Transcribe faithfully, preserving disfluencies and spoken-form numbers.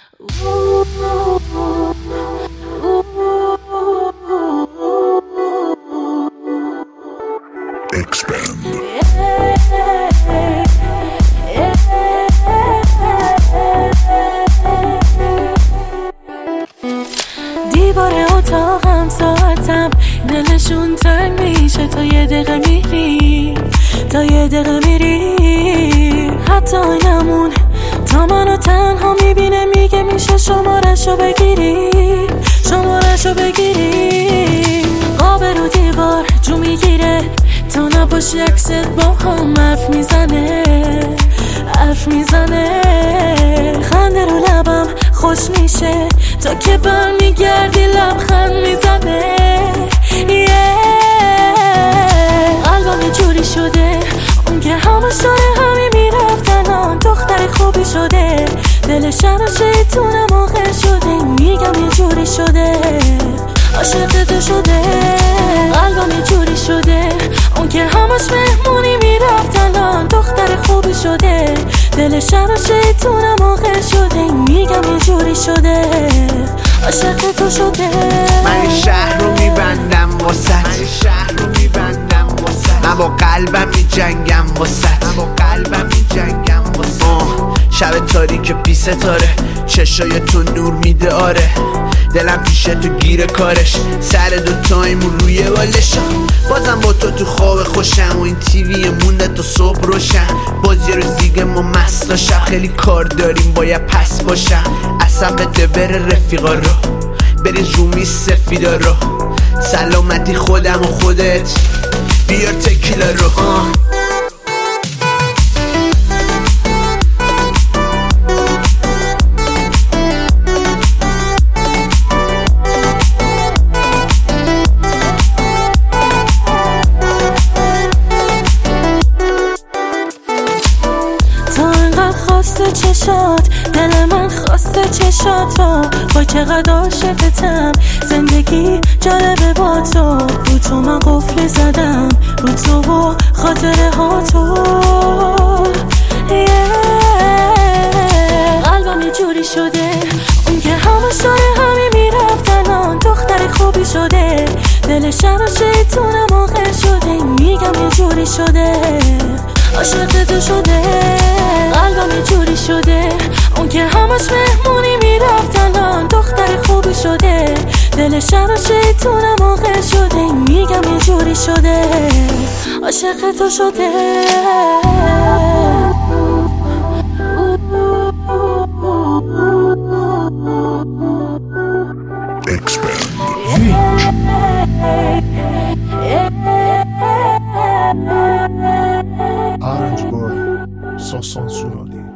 دیوار اتاقم ساعتم دلشون تنگ میشه تا یه دقیقه میری تا یه دقیقه میری حتی آینمون تا منو تنها میبینه میگه میشه شمارشو بگیری شمارشو بگیری آب رو دیوار جو میگیره تا نباشی عکست با هم حرف میزنه حرف میزنه خنده رو لبم خوش میشه تا که برمیگردی لبخند میزنه yeah. قلبم یه جوری شده اون که همش داره همین میرفت الان دختر خوبی شده دلش رو شیطونه موقع شده میگم یه جوری شده عاشق تو شده قلبم یه جوری شده اون که همش مهمونی میرفت الان دختر خوبی شده دلش رو شیطونه موقع شده میگم یه جوری شده عاشق تو شده من این شهر رو میبندم واسط من این شهر رو میبندم واسط من با قلبم میجنگم واسط من با قلبم میجنگم واسط شب تاریک بی ستاره چشای تو نور میده آره دلم پیشه تو گیر کارش سر دوتایمون روی بالشا بازم با تو تو خواب خوشم و این تیوی مونده تا صبح روشن باز یه روز دیگه ما مستا شب خیلی کار داریم باید پس باشم اصلا بده بره رفیقا رو بری زومی سفیدا رو سلامتی خودم و خودت بیار تکیلا رو خواسته چشات دل من خواسته چشاتو با چقدر عاشقتم زندگی جالبه با تو رو تو من قفلی زدم رو تو و خاطره ها تو yeah. قلبم یه جوری شده اون که همش داره همین میرفت الان دختر خوبی شده دلش رو شیطونه موقع شده میگم یه جوری شده عاشق تو شده قلبم یه جوری شده اون که همش مهمونی میرفت الان دختر خوبی شده دلش رو شیطونه موقع شده میگم یه جوری شده عاشق تو شده Orange Boy, sans censure.